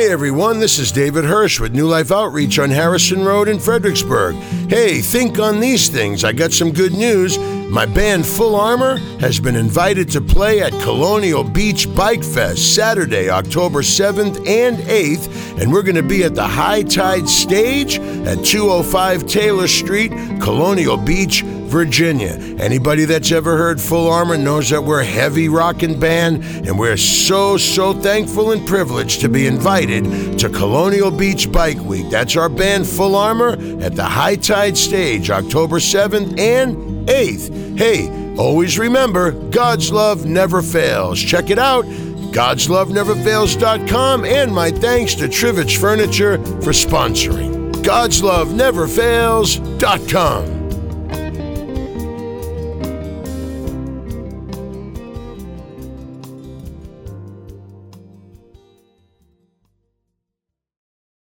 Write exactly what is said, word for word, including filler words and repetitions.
Hey everyone, this is David Hirsch with New Life Outreach on Harrison Road in Fredericksburg. Hey, think on these things. I got some good news. My band Full Armor has been invited to play at Colonial Beach Bike Fest Saturday, October seventh and eighth, and we're going to be at the High Tide Stage at two oh five Taylor Street, Colonial Beach, Virginia. Anybody that's ever heard Full Armor knows that we're a heavy rockin' band, and we're so, so thankful and privileged to be invited to Colonial Beach Bike Week. That's our band Full Armor at the High Tide Stage, October seventh and eighth. Hey, always remember, God's love never fails. Check it out, gods love never fails dot com, and my thanks to Trivich Furniture for sponsoring. gods love never fails dot com.